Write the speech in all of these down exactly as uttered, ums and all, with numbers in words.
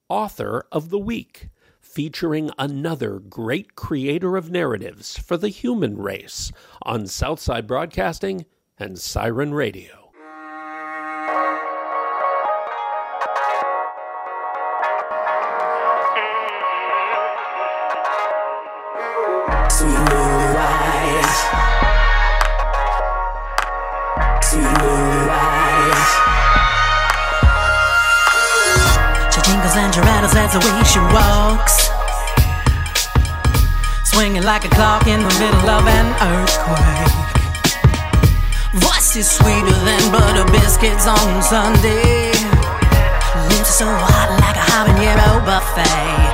Author of the Week, featuring another great creator of narratives for the human race on Southside Broadcasting and Siren Radio. Sweet little eyes, sweet little eyes. She jingles and she rattles, that's the way she walks, swinging like a clock in the middle of an earthquake. Voice is sweeter than butter biscuits on Sunday. Lips so hot like a habanero buffet.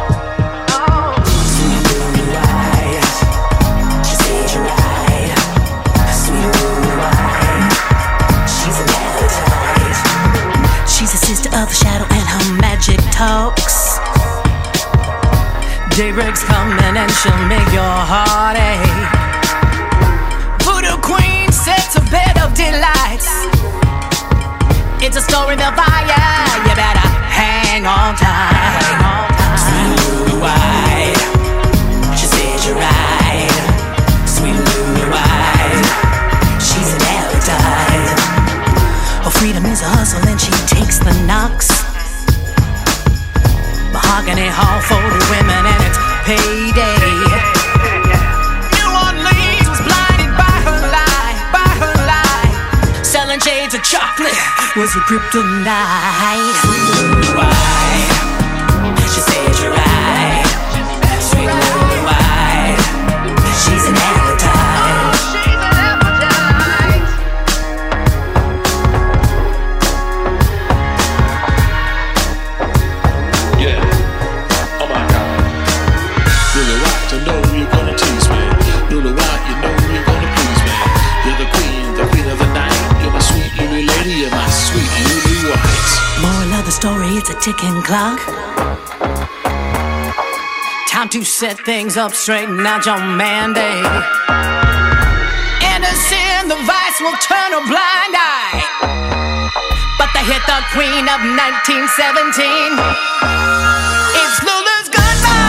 She's a sister of the shadow and her magic talks. Daybreak's coming and she'll make your heart ache. Voodoo queen sets a bed of delights. It's a story of fire, you better hang on tight. Sweet Lulu White, she said you're right. Sweet Lulu White, she's an appetite. Her freedom is a hustle and she takes the knocks. Mahogany hall for the women and it's payday. New Orleans was blinded by her lie, by her lie. Selling shades of chocolate was her kryptonite. Sweet Lulu White, she said you're right. Sweet Lulu White, she's an appetite. The story, it's a ticking clock. Time to set things up, straighten out your mandate. Innocent, the vice will turn a blind eye. But they hit the queen of nineteen seventeen. It's Lulu's goodbye.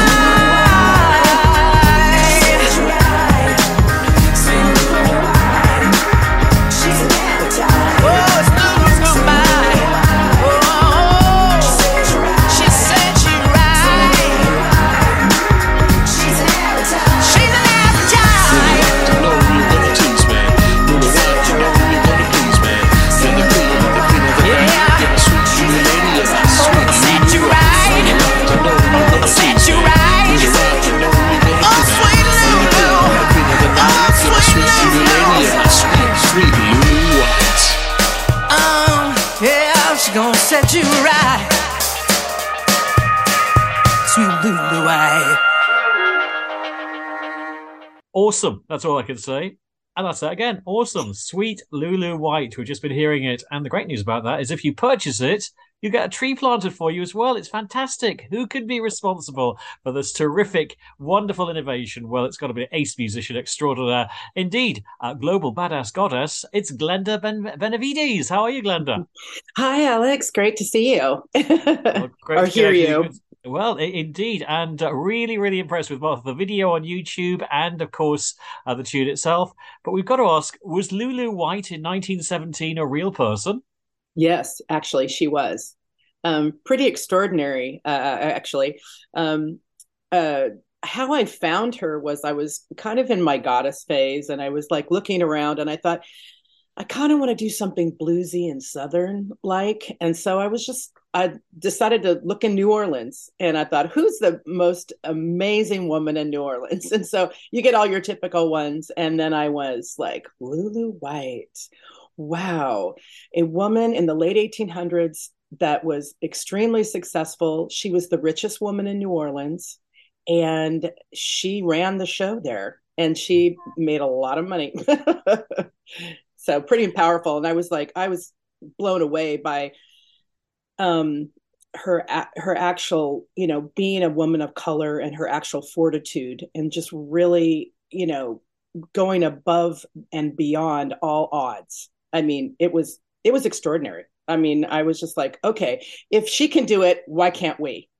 She's an appetite. Oh, it's Lulu's goodbye. Gonna set you right, sweet Lulu White. Awesome. That's all I can say. And that's that again. Awesome. Sweet Lulu White. We've just been hearing it. And the great news about that is if you purchase it, you get a tree planted for you as well. It's fantastic. Who could be responsible for this terrific, wonderful innovation? Well, it's got to be an ace musician extraordinaire. Indeed, a global badass goddess. It's Glenda Ben- Benavides. How are you, Glenda? Hi, Alex. Great to see you. Well, great or to hear you. you. Well, I- indeed. And uh, really, really impressed with both the video on YouTube and, of course, uh, the tune itself. But we've got to ask, was Lulu White in nineteen seventeen a real person? Yes, actually, she was. Um, pretty extraordinary, uh, actually. Um, uh, how I found her was I was kind of in my goddess phase, and I was like looking around, and I thought, I kind of want to do something bluesy and Southern like. And so I was just, I decided to look in New Orleans, and I thought, who's the most amazing woman in New Orleans? And so you get all your typical ones. And then I was like, Lulu White. Wow. A woman in the late eighteen hundreds that was extremely successful. She was the richest woman in New Orleans, and she ran the show there, and she made a lot of money. So pretty powerful. And I was like, I was blown away by um, her, her actual, you know, being a woman of color and her actual fortitude, and just really, you know, going above and beyond all odds. I mean, it was, it was extraordinary. I mean, I was just like, okay, if she can do it, why can't we?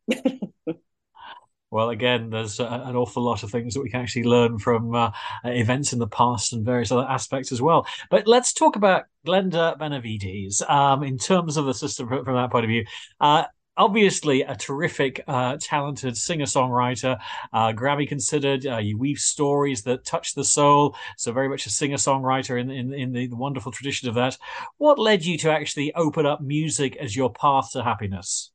Well, again, there's uh, an awful lot of things that we can actually learn from uh, events in the past and various other aspects as well. But let's talk about Glenda Benavides um, in terms of the system from, from that point of view. Uh, Obviously, a terrific, uh, talented singer-songwriter, uh, Grammy considered. Uh, you weave stories that touch the soul, so very much a singer-songwriter in in, in the, the wonderful tradition of that. What led you to actually open up music as your path to happiness?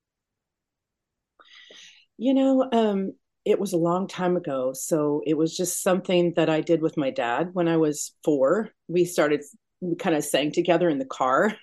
You know, um, it was a long time ago. So it was just something that I did with my dad when I was four. We started, we kind of sang together in the car.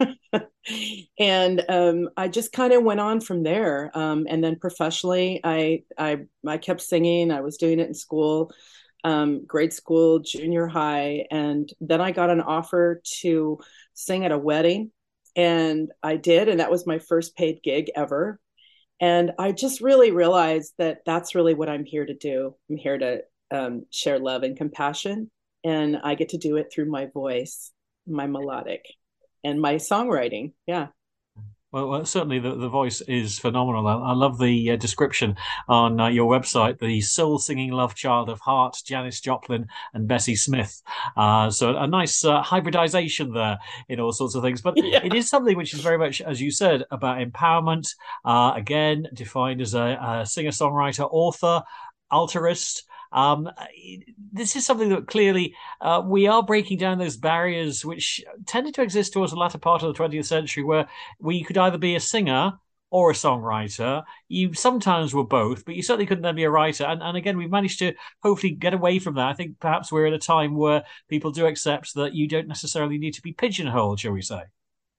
And um, I just kind of went on from there. Um, and then professionally, I, I, I kept singing. I was doing it in school, um, grade school, junior high. And then I got an offer to sing at a wedding. And I did. And that was my first paid gig ever. And I just really realized that that's really what I'm here to do. I'm here to um, share love and compassion. And I get to do it through my voice, my melodic, and my songwriting. Yeah. Well, well, certainly the, the voice is phenomenal. I, I love the uh, description on uh, your website, the soul singing love child of Heart, Janis Joplin, and Bessie Smith. Uh, so a nice uh, hybridization there in all sorts of things. But Yeah. it is something which is very much, as you said, about empowerment. Uh, again, defined as a, a singer songwriter, author, altarist. Um, this is something that clearly uh, we are breaking down those barriers which tended to exist towards the latter part of the twentieth century, where, where you could either be a singer or a songwriter. You sometimes were both, but you certainly couldn't then be a writer. And, and again, we've managed to hopefully get away from that. I think perhaps we're at a time where people do accept that you don't necessarily need to be pigeonholed, shall we say.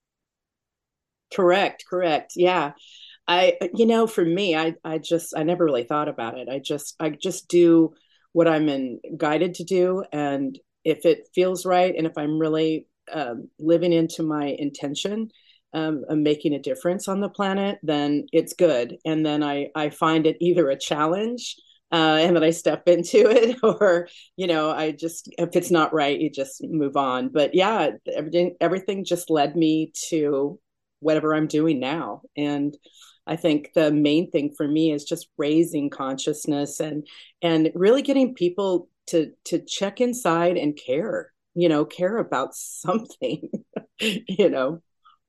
Correct. Correct. Yeah. I, you know, for me, I, I just, I never really thought about it. I just, I just do what I'm in, guided to do. And if it feels right, and if I'm really um, living into my intention um, of making a difference on the planet, then it's good. And then I, I find it either a challenge uh, and then I step into it, or, you know, I just, if it's not right, you just move on. But yeah, everything, everything just led me to whatever I'm doing now. And I think the main thing for me is just raising consciousness and and really getting people to to check inside and care, you know, care about something, you know.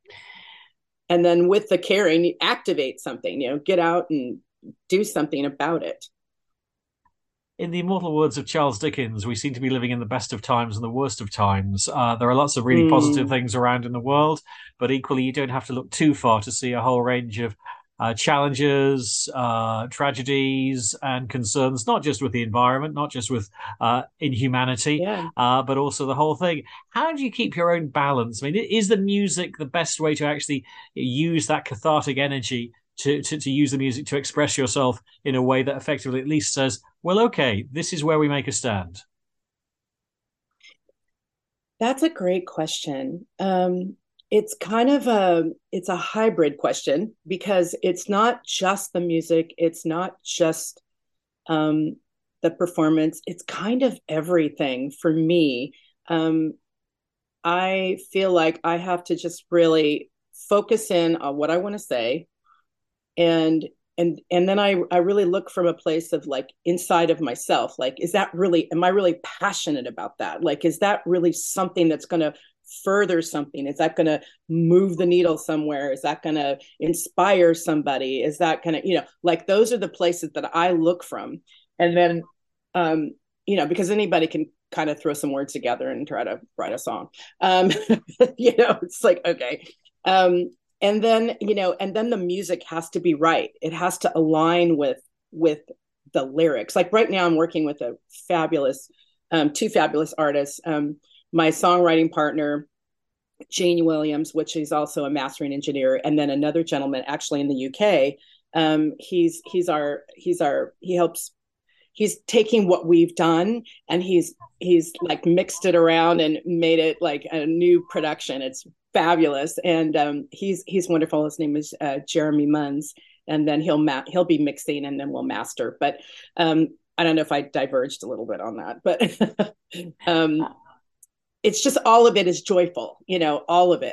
And then with the caring, activate something, you know, get out and do something about it. In the immortal words of Charles Dickens, we seem to be living in the best of times and the worst of times. Uh, there are lots of really mm. positive things around in the world, but equally, you don't have to look too far to see a whole range of uh, challenges, uh, tragedies, and concerns, not just with the environment, not just with uh, inhumanity, yeah. uh, but also the whole thing. How do you keep your own balance? I mean, is the music the best way to actually use that cathartic energy To, to, to use the music to express yourself in a way that effectively at least says, well, okay, this is where we make a stand? That's a great question. Um, it's kind of a, it's a hybrid question, because it's not just the music. It's not just um, the performance. It's kind of everything for me. Um, I feel like I have to just really focus in on what I want to say. And and and then I I really look from a place of like inside of myself, like, is that really, am I really passionate about that? Like, is that really something that's going to further something? Is that going to move the needle somewhere? Is that going to inspire somebody? Is that going to, you know, like, those are the places that I look from. And then um you know, because anybody can kind of throw some words together and try to write a song. Um you know, it's like, okay. um And then, you know, and then the music has to be right. It has to align with with the lyrics. Like right now, I'm working with a fabulous, um, two fabulous artists. Um, my songwriting partner, Gene Williams, which is also a mastering engineer, and then another gentleman actually in the U K. Um, he's he's our he's our he helps. He's taking what we've done and he's he's like mixed it around and made it like a new production. It's fabulous, and um, he's he's wonderful. His name is uh, Jeremy Munns, and then he'll ma- he'll be mixing and then we'll master. But um, I don't know if I diverged a little bit on that, but um, it's just all of it is joyful, you know, all of it.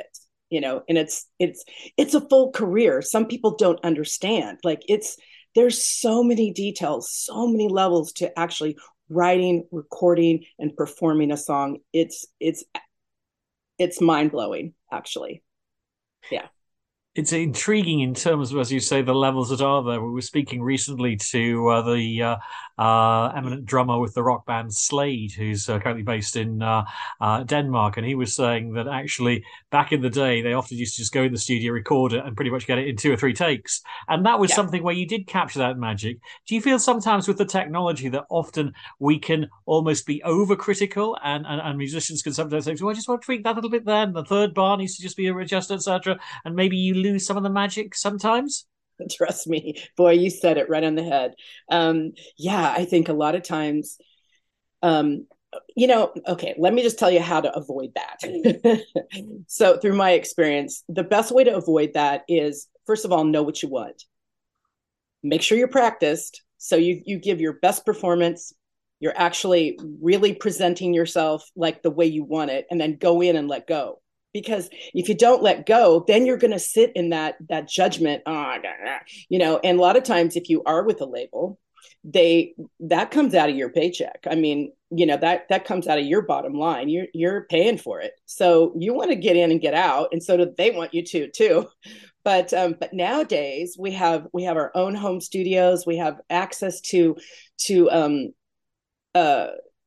you know, and it's it's it's a full career. Some people don't understand. Like it's there's so many details, so many levels to actually writing, recording, and performing a song. It's it's it's mind-blowing, actually. Yeah. It's intriguing in terms of, as you say, the levels that are there. We were speaking recently to uh, the uh, uh, eminent drummer with the rock band Slade, who's uh, currently based in uh, uh, Denmark, and he was saying that actually back in the day they often used to just go in the studio, record it, and pretty much get it in two or three takes. And that was yeah. something where you did capture that magic. Do you feel sometimes with the technology that often we can almost be overcritical, and, and, and musicians can sometimes say, well, I just want to tweak that a little bit there, and the third bar needs to just be adjusted, et cetera, and maybe you lose some of the magic sometimes? Trust me, boy, you said it right on the head. Um, yeah, I think a lot of times, um, you know, okay, let me just tell you how to avoid that. So through my experience, the best way to avoid that is, first of all, know what you want. Make sure you're practiced. So you, you give your best performance. You're actually really presenting yourself like the way you want it, and then go in and let go. Because if you don't let go, then you're going to sit in that that judgment, oh, you know. And a lot of times, if you are with a label, they that comes out of your paycheck. I mean, you know, that that comes out of your bottom line. You're you're paying for it, so you want to get in and get out, and so do they want you to too. But um, but nowadays we have we have our own home studios. We have access to to um, uh,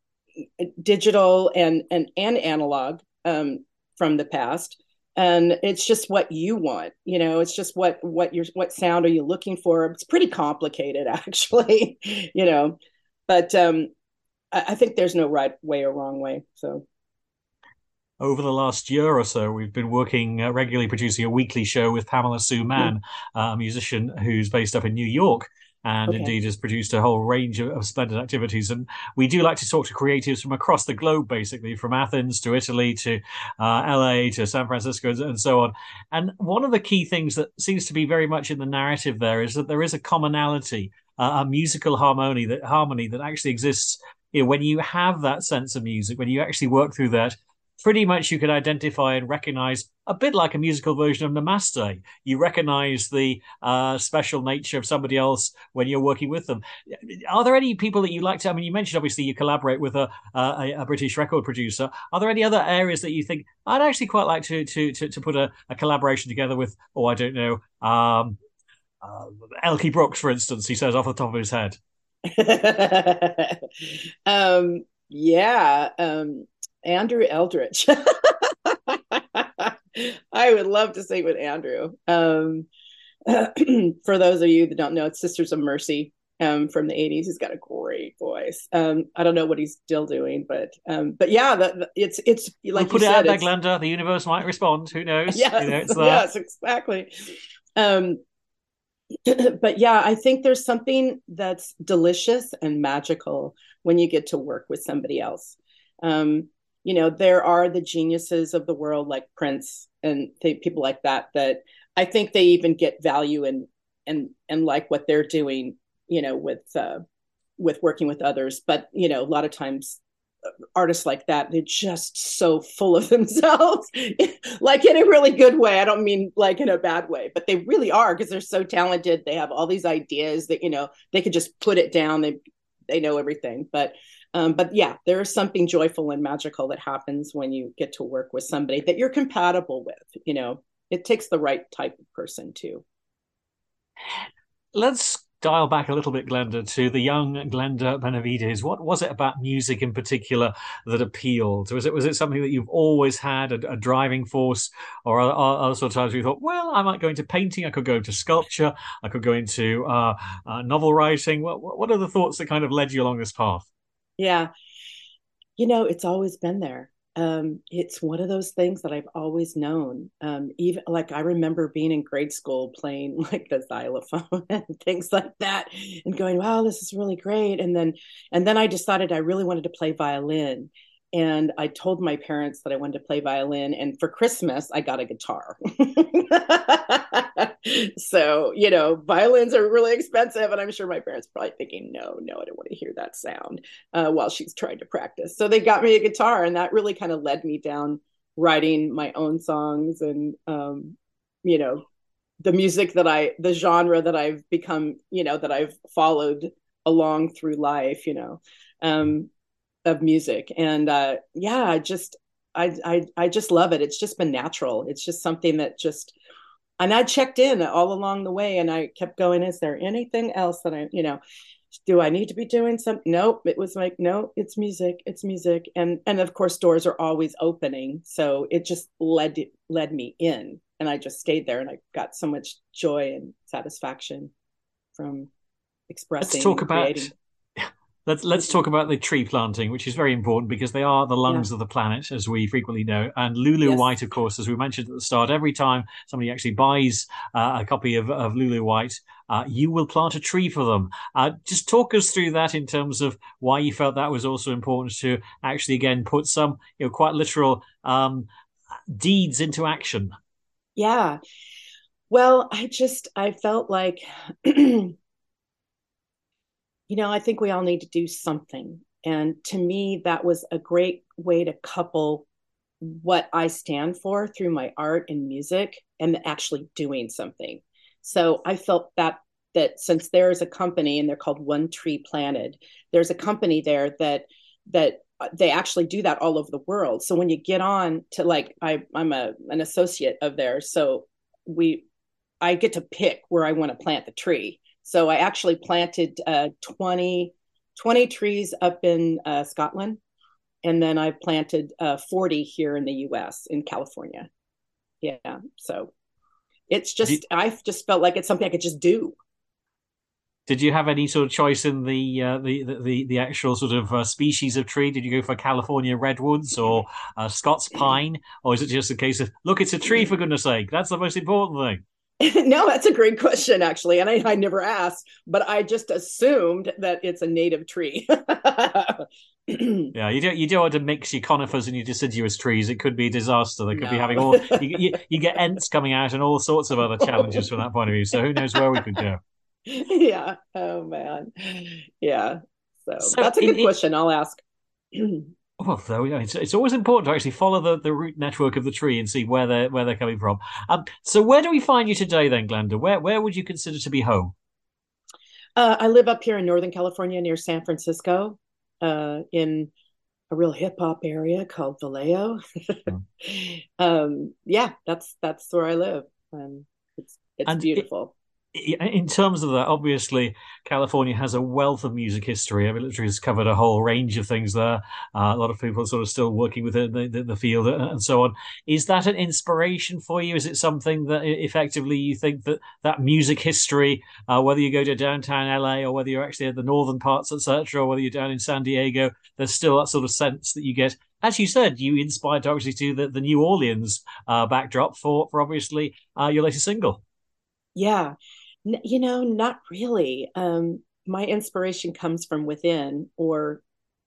digital and and and analog. Um, from the past, and it's just what you want, you know. It's just what what you're what sound are you looking for. It's pretty complicated, actually. You know, but um I, I think there's no right way or wrong way. So over the last year or so, we've been working uh, regularly producing a weekly show with Pamela Sue Mann, mm-hmm. uh, a musician who's based up in New York, and okay. indeed has produced a whole range of, of splendid activities. And we do like to talk to creatives from across the globe, basically, from Athens to Italy to uh, L A to San Francisco and so on. And one of the key things that seems to be very much in the narrative there is that there is a commonality, uh, a musical harmony that harmony that actually exists. You know, when you have that sense of music, when you actually work through that, pretty much you can identify and recognize, a bit like a musical version of Namaste. You recognize the uh, special nature of somebody else when you're working with them. Are there any people that you like to, I mean, you mentioned obviously you collaborate with a, a, a British record producer. Are there any other areas that you think, I'd actually quite like to to to, to put a, a collaboration together with, oh, I don't know, um, uh, Elkie Brooks, for instance, he says off the top of his head? um, yeah, um, Andrew Eldritch. I would love to sing with Andrew. Um, for those of you that don't know, it's Sisters of Mercy um, from the eighties. He's got a great voice. Um, I don't know what he's still doing, but um, but yeah, the, the, it's it's like we'll put you it said, out there, Glenda. The universe might respond. Who knows? Yes, you know, it's yes, exactly. Um, but yeah, I think there's something that's delicious and magical when you get to work with somebody else. Um, you know, there are the geniuses of the world like Prince and th- people like that, that I think they even get value in and and like what they're doing, you know, with uh, with working with others. But, you know, a lot of times artists like that, they're just so full of themselves, like in a really good way. I don't mean like in a bad way, but they really are, because they're so talented. They have all these ideas that, you know, they could just put it down. They they know everything. But Um, but yeah, there is something joyful and magical that happens when you get to work with somebody that you're compatible with. You know, it takes the right type of person too. Let's dial back a little bit, Glenda, to the young Glenda Benavides. What was it about music in particular that appealed? Was it was it something that you've always had, a, a driving force, or other sort of times you thought, well, I might go into painting, I could go into sculpture, I could go into uh, uh, novel writing? What, what are the thoughts that kind of led you along this path? Yeah. You know, it's always been there. Um, it's one of those things that I've always known. Um, even like I remember being in grade school playing like the xylophone and things like that and going, wow, this is really great. And then, and then I decided I really wanted to play violin. And I told my parents that I wanted to play violin. And for Christmas, I got a guitar. So, you know, violins are really expensive. And I'm sure my parents are probably thinking, no, no, I don't want to hear that sound uh, while she's trying to practice. So they got me a guitar. And that really kind of led me down writing my own songs and, um, you know, the music that I, the genre that I've become, you know, that I've followed along through life, you know, um, of music. And uh, yeah, I just, I, I, I just love it. It's just been natural. It's just something that just, and I checked in all along the way and I kept going, is there anything else that I, you know, do I need to be doing something? Nope. It was like, no, it's music. It's music. And, and of course, doors are always opening. So it just led, led me in. And I just stayed there and I got so much joy and satisfaction from expressing. Let's talk and about creating. let's let's talk about the tree planting, which is very important because they are the lungs Yeah. of the planet, as we frequently know. And Lulu Yes. White, of course, as we mentioned at the start, every time somebody actually buys uh, a copy of, of Lulu White, uh, you will plant a tree for them. Uh, just talk us through that in terms of why you felt that was also important to actually, again, put some, you know, quite literal um, deeds into action. Yeah. Well, I just, I felt like, you know, I think we all need to do something. And to me, that was a great way to couple what I stand for through my art and music and actually doing something. So I felt that that since there is a company and they're called One Tree Planted, there's a company there that that they actually do that all over the world. So when you get on to like I I'm a an associate of theirs, so we I get to pick where I want to plant the tree. So I actually planted uh, twenty, twenty trees up in uh, Scotland. And then I planted uh, forty here in the U S, in California. Yeah. So it's Did you, just, I just felt like it's something I could just do. did you have any sort of choice in the uh, the, the the actual sort of uh, species of tree? Did you go for California redwoods or uh, Scots pine, or is it just a case of look, it's a tree for goodness sake? That's the most important thing. No, that's a great question, actually. And I, I never asked, but I just assumed that it's a native tree. Yeah, you don't you don't want to mix your conifers and your deciduous trees. It could be a disaster. They could be No. having all you, you, you get ents coming out and all sorts of other challenges from that point of view. So who knows where we could go? Yeah. Oh, man. Yeah. So So that's a in, good in question. I'll ask. well, though, yeah, it's, it's always important to actually follow the, the root network of the tree and see where they're where they're coming from. Um, so where do we find you today, then, Glenda? Where where would you consider to be home? Uh, I live up here in Northern California near San Francisco, uh, in a real hip hop area called Vallejo. um, yeah, that's that's where I live. Um, it's it's And it, beautiful. in terms of that, obviously, California has a wealth of music history. I mean, literally has covered a whole range of things there. Uh, a lot of people are sort of still working within the, the, the field and so on. Is that an inspiration for you? Is it something that effectively you think that that music history, uh, whether you go to downtown L A or whether you're actually at the northern parts, et cetera, or whether you're down in San Diego, there's still that sort of sense that you get. As you said, you inspired obviously to the, the New Orleans uh, backdrop for, for obviously uh, your latest single. Yeah, N- you know, not really. Um, my inspiration comes from within or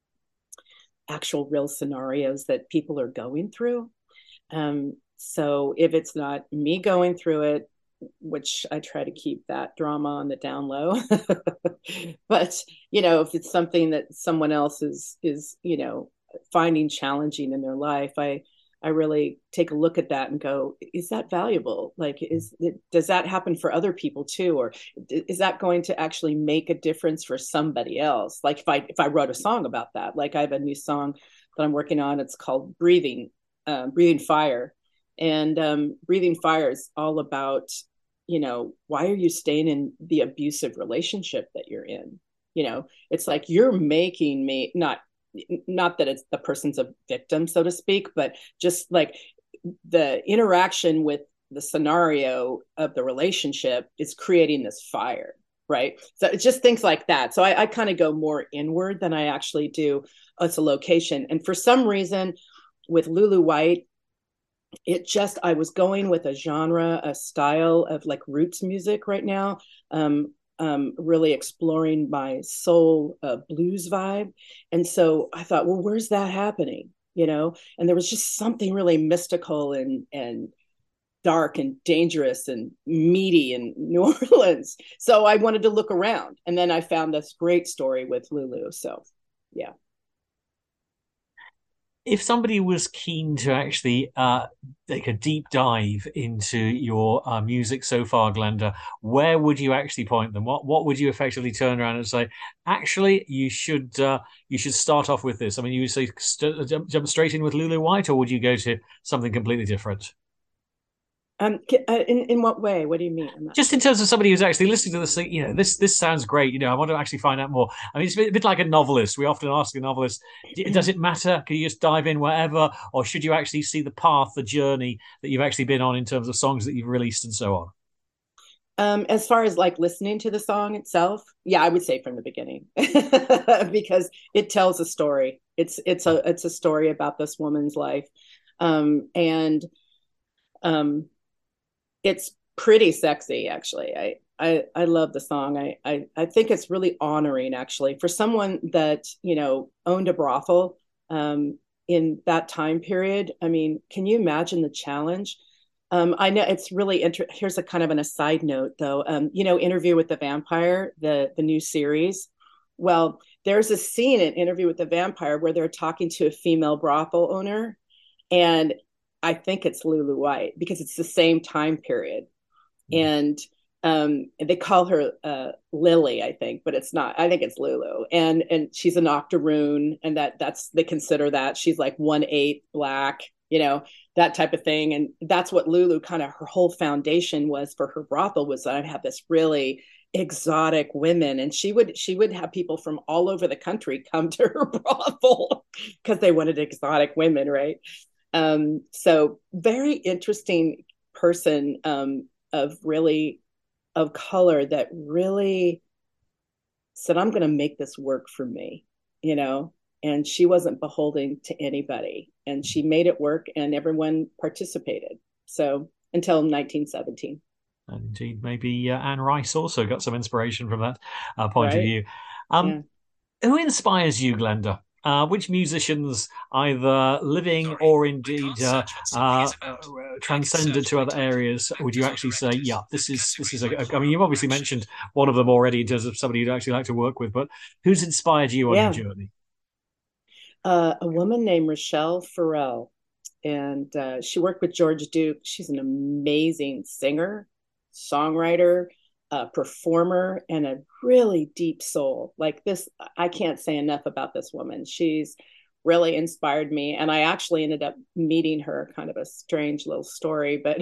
actual real scenarios that people are going through. Um, so if it's not me going through it, which I try to keep that drama on the down low, but you know, if it's something that someone else is is you know finding challenging in their life, I I really take a look at that and go, is that valuable? Like, is it, does that happen for other people too, or is that going to actually make a difference for somebody else? Like, if I if I wrote a song about that, like I have a new song that I'm working on. It's called Breathing, uh, Breathing Fire, and um, Breathing Fire is all about, you know, why are you staying in the abusive relationship that you're in? You know, it's like you're making me not not that it's the person's a victim, so to speak, but just like the interaction with the scenario of the relationship is creating this fire, right? So it's just things like that. So I, I kind of go more inward than I actually do as a location. And for some reason, with Lulu White, it just I was going with a genre, a style of like roots music right now. Um, um, really exploring my soul uh, blues vibe. And so I thought, well, where's that happening? You know, and there was just something really mystical and and dark and dangerous and meaty in New Orleans. So I wanted to look around, and then I found this great story with Lulu. So, yeah. If somebody was keen to actually uh, take a deep dive into your uh, music so far, Glenda, where would you actually point them? What what would you effectively turn around and say, actually, you should uh, you should start off with this? I mean, you would say st- jump, jump straight in with Lulu White, or would you go to something completely different? Um, uh, in in what way? What do you mean? Just in terms of somebody who's actually listening to this, you know, this this sounds great. You know, I want to actually find out more. I mean, it's a bit, a bit like a novelist. We often ask a novelist, does it matter? Can you just dive in wherever, or should you actually see the path, the journey that you've actually been on in terms of songs that you've released and so on? Um, as far as like listening to the song itself, yeah, I would say from the beginning because it tells a story. It's it's a it's a story about this woman's life, um, and um, it's pretty sexy actually. I, I I love the song. I, I I think it's really honoring actually for someone that, you know, owned a brothel um in that time period. I mean, can you imagine the challenge? Um, I know it's really interesting. Here's a kind of an aside note though. Um, you know, Interview with the Vampire, the the new series. Well, there's a scene in Interview with the Vampire where they're talking to a female brothel owner, and I think it's Lulu White because it's the same time period. And um, they call her uh, Lily, I think, but it's not. I think it's Lulu, and and she's an octoroon, and that that's they consider that she's like one eighth black, you know, that type of thing. And that's what Lulu kind of her whole foundation was for her brothel was that I have this really exotic women, and she would she would have people from all over the country come to her brothel because they wanted exotic women, right? Um, so very interesting person um, of really of color that really said, I'm going to make this work for me, you know, and she wasn't beholden to anybody and she made it work and everyone participated. So until nineteen seventeen. And indeed, maybe uh, Anne Rice also got some inspiration from that uh, point Right? of view. Um, Yeah. Who inspires you, Glenda? Uh, which musicians, either living or indeed uh, uh, uh, transcended to other areas, would you actually say, yeah, this is this is a, a? I mean, you've obviously mentioned one of them already in terms of somebody you'd actually like to work with, but who's inspired you on Yeah. your journey? Uh, a woman named Rochelle Farrell, and uh, she worked with George Duke. She's an amazing singer, songwriter, a performer, and a really deep soul. Like this, I can't say enough about this woman. She's really inspired me. And I actually ended up meeting her, kind of a strange little story, but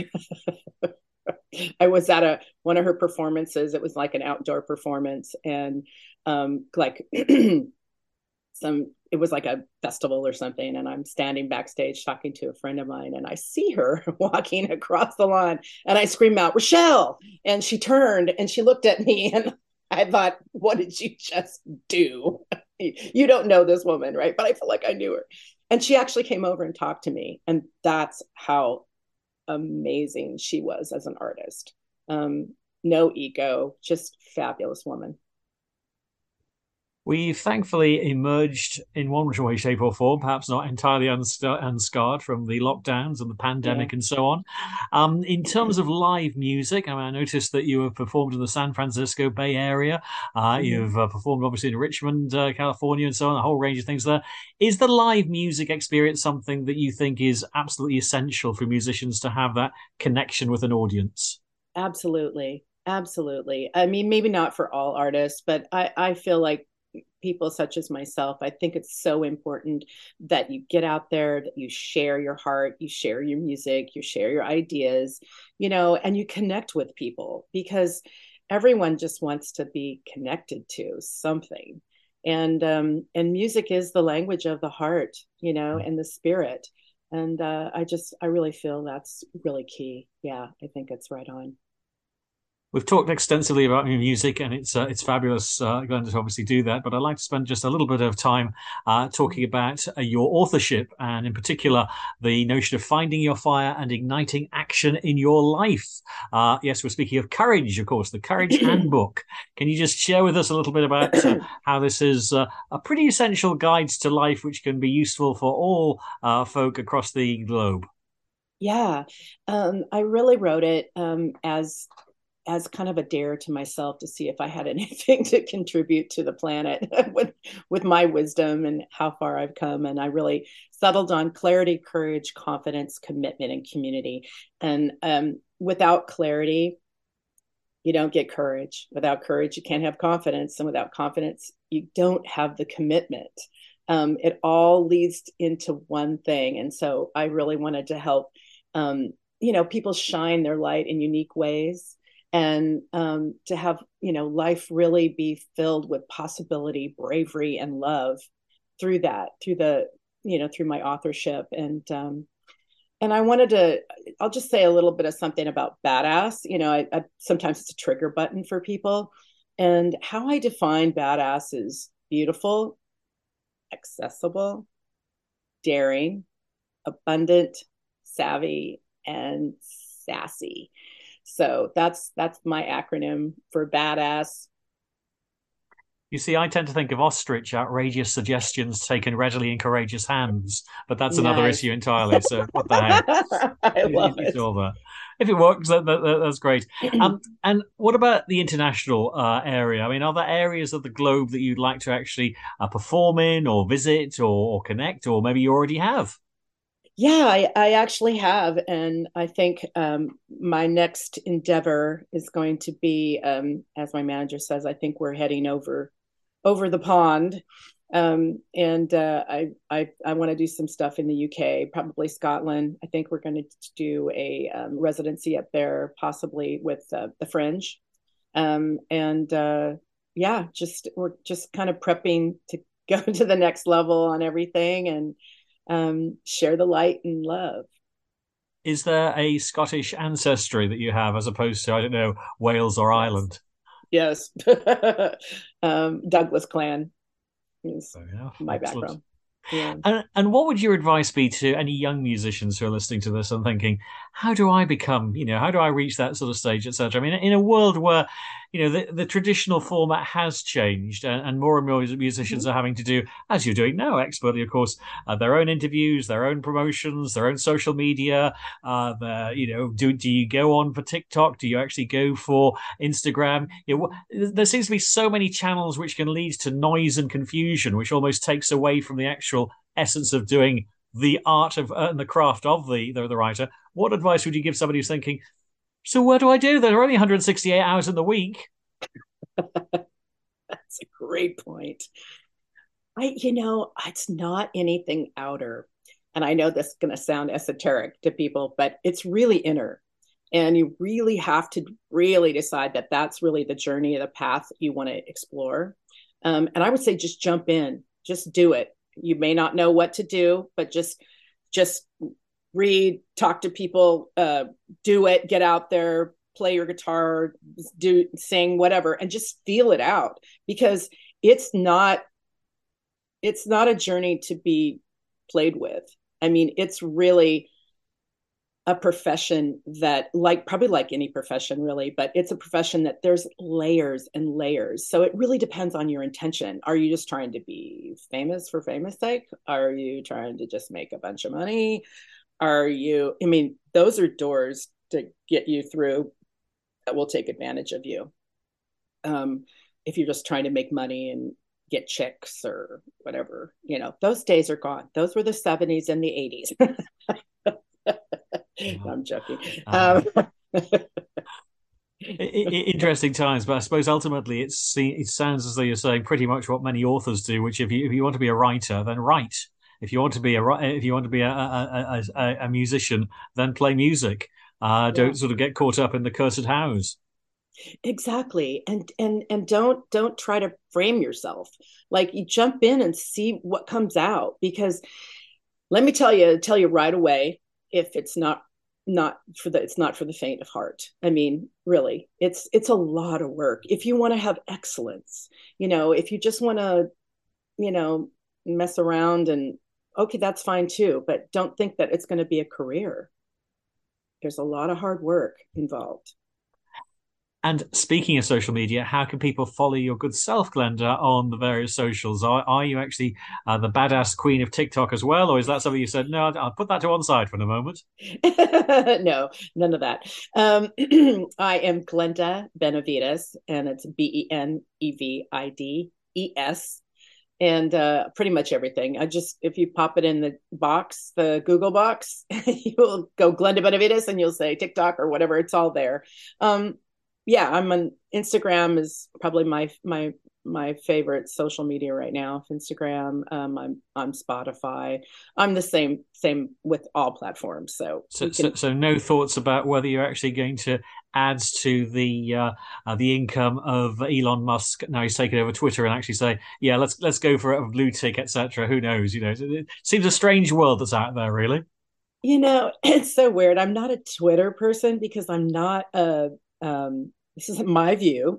I was at a one of her performances. It was like an outdoor performance, and um, like some it was like a festival or something, and I'm standing backstage talking to a friend of mine, and I see her walking across the lawn, and I scream out, Rochelle, and she turned and she looked at me, and I thought, what did you just do? You don't know this woman, right? But I feel like I knew her. And she actually came over and talked to me, and that's how amazing she was as an artist. Um, no ego, just fabulous woman. We've thankfully emerged in one way, shape, or form, perhaps not entirely unscarred from the lockdowns and the pandemic yeah. and so on. Um, in terms of live music, I mean, I noticed that you have performed in the San Francisco Bay Area. Uh, mm-hmm. You've uh, performed, obviously, in Richmond, uh, California, and so on, a whole range of things there. Is the live music experience something that you think is absolutely essential for musicians to have that connection with an audience? Absolutely. Absolutely. I mean, maybe not for all artists, but I, I feel like people such as myself, I think it's so important that you get out there, that you share your heart, you share your music, you share your ideas, you know, and you connect with people, because everyone just wants to be connected to something. And um, and music is the language of the heart, you know, and the spirit. And uh, I just, I really feel that's really key. Yeah, I think it's right on. We've talked extensively about your music, and it's uh, it's fabulous, uh, Glenda, to obviously do that. But I'd like to spend just a little bit of time uh, talking about uh, your authorship, and in particular, the notion of finding your fire and igniting action in your life. Uh, yes, we're speaking of courage, of course, the Courage Handbook. Can you just share with us a little bit about uh, how this is uh, a pretty essential guide to life, which can be useful for all uh, folk across the globe? Yeah, um, I really wrote it um, as as kind of a dare to myself to see if I had anything to contribute to the planet with, with my wisdom and how far I've come. And I really settled on clarity, courage, confidence, commitment, and community. And um, without clarity, you don't get courage. Without courage, you can't have confidence. And without confidence, you don't have the commitment. Um, it all leads into one thing. And so I really wanted to help, um, you know, people shine their light in unique ways, and um, to have, you know, life really be filled with possibility, bravery, and love through that, through the, you know, through my authorship. And, um, and I wanted to, I'll just say a little bit of something about badass. You know, I, I sometimes it's a trigger button for people, and how I define badass is beautiful, accessible, daring, abundant, savvy, and sassy. So that's that's my acronym for badass. You see, I tend to think of ostrich, outrageous suggestions taken readily in courageous hands, but that's another Nice. issue entirely. So what the heck? I love It's it. all that. If it works, that, that, that's great. Um, and what about the international uh, area? I mean, are there areas of the globe that you'd like to actually uh, perform in, or visit, or, or connect, or maybe you already have? Yeah, I, I actually have. And I think um, my next endeavor is going to be, um, as my manager says, I think we're heading over over the pond. Um, and uh, I, I, I want to do some stuff in the U K, probably Scotland. I think we're going to do a um, residency up there, possibly with uh, the Fringe. Um, and uh, yeah, just we're just kind of prepping to go to the next level on everything, and um, share the light and love. Is there a Scottish ancestry that you have, as opposed to, I don't know, Wales or Yes. Ireland? Yes. um, Douglas clan is Fair enough. my Excellent. background. Yeah. And and what would your advice be to any young musicians who are listening to this and thinking, how do I become, you know, how do I reach that sort of stage, et cetera? I mean, in a world where, you know, the, the traditional format has changed, and, and more and more musicians Mhm. are having to do, as you're doing now, expertly, of course, uh, their own interviews, their own promotions, their own social media. Uh, the, you know, do do you go on for TikTok? Do you actually go for Instagram? You know, there seems to be so many channels which can lead to noise and confusion, which almost takes away from the actual essence of doing the art of uh, and the craft of the, the the writer. What advice would you give somebody who's thinking, so what do I do? There are only one hundred sixty-eight hours in the week. That's a great point. I, you know, it's not anything outer. And I know this is going to sound esoteric to people, but it's really inner. And you really have to really decide that that's really the journey, the path you want to explore. Um, and I would say just jump in, just do it. You may not know what to do, but just just read, talk to people, uh, do it, get out there, play your guitar, do sing, whatever, and just feel it out, because it's not it's not a journey to be played with. I mean, it's really a profession that, like, probably like any profession really, but it's a profession that there's layers and layers. So it really depends on your intention. Are you just trying to be famous for famous sake? Are you trying to just make a bunch of money? Are you, I mean, those are doors to get you through that will take advantage of you. Um, if you're just trying to make money and get chicks or whatever, you know, those days are gone. Those were the seventies and the eighties. I'm joking. Uh, Um, Interesting times, but I suppose ultimately it's it sounds as though you're saying pretty much what many authors do, which if you if you want to be a writer, then write. If you want to be a if you want to be a a, a, a musician, then play music. Uh, yeah, don't sort of get caught up in the cursed house. exactly. And and and don't don't try to frame yourself. Like, you jump in and see what comes out, because let me tell you tell you right away, if it's not not for the it's not for the faint of heart. I mean, really, it's it's a lot of work. If you want to have excellence, you know, if you just want to, you know, mess around, and okay, that's fine too, but don't think that it's going to be a career. There's a lot of hard work involved. And speaking of social media, how can people follow your good self, Glenda, on the various socials? Are, are you actually uh, the badass queen of TikTok as well? Or is that something you said, no, I'll put that to one side for the moment? No, none of that. Um, I am Glenda Benavides, and it's B E N E V I D E S. And uh, pretty much everything. I just, if you pop it in the box, the Google box, you'll go Glenda Benavides and you'll say TikTok or whatever. It's all there. Um, yeah, I'm on Instagram is probably my my my favorite social media right now. Instagram. Um, I'm on Spotify. I'm the same same with all platforms. So so, can... so, so no thoughts about whether you're actually going to add to the uh, uh, the income of Elon Musk now he's taken over Twitter and actually say, yeah, let's let's go for a blue tick, et cetera. Who knows? You know, it, it seems a strange world that's out there, really. You know, it's so weird. I'm not a Twitter person because I'm not a. Um, this isn't my view,